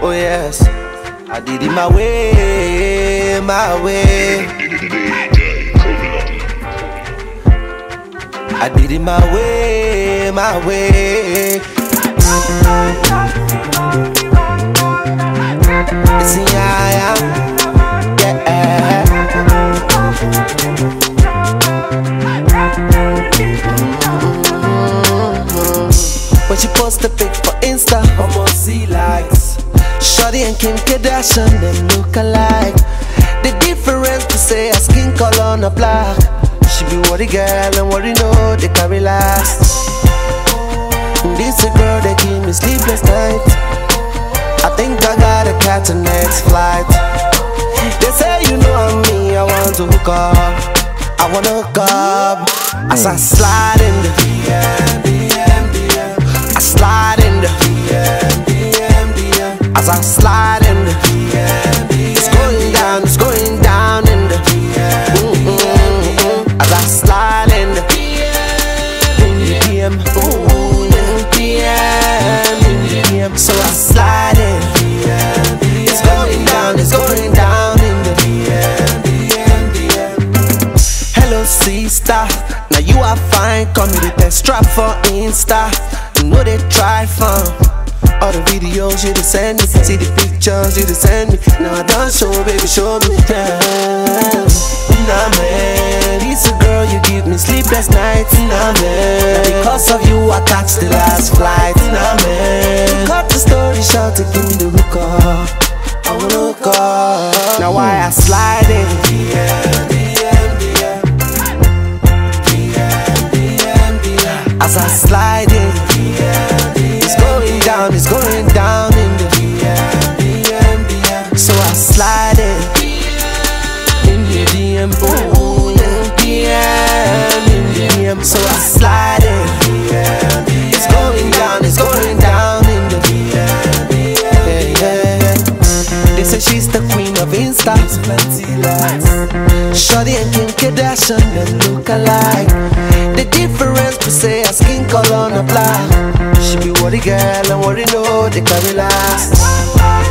Oh yes, I did it my way, my way. I did it my way, my way. It's in yeah. When she post a pic for Insta, almost see likes. Shorty and Kim Kardashian, them look alike. The difference to say a skin color on a black. She be what the girl and what you know they carry last. This a girl that give me sleepless nights. I think I gotta catch the next flight. They say you know I'm me, I want to hook up. I wanna hook up. As I slide in the I slide in the as I slide in the it's going down in the as I slide in the DM, so I slide in. It's going down in the hello sister, now you are fine. Call me the test strap for Insta. You know they try fun. All the videos you just send me, see the pictures you just send me. Now I done show, baby, show me. Nah man, it's a girl you give me sleepless nights. Nah man, because of you I catch the last flight. Nah man, cut the story short to give me the hook up. I wanna hook up. Now why I slide in? As I slide in, it's going down in the so I slide in the DM, so I slide in. It's going down in the They say she's the queen of Insta. Shorty and Kim Kardashian, them look alike. The difference to say a skin color on a black. She be what the girl and what you know they carry last.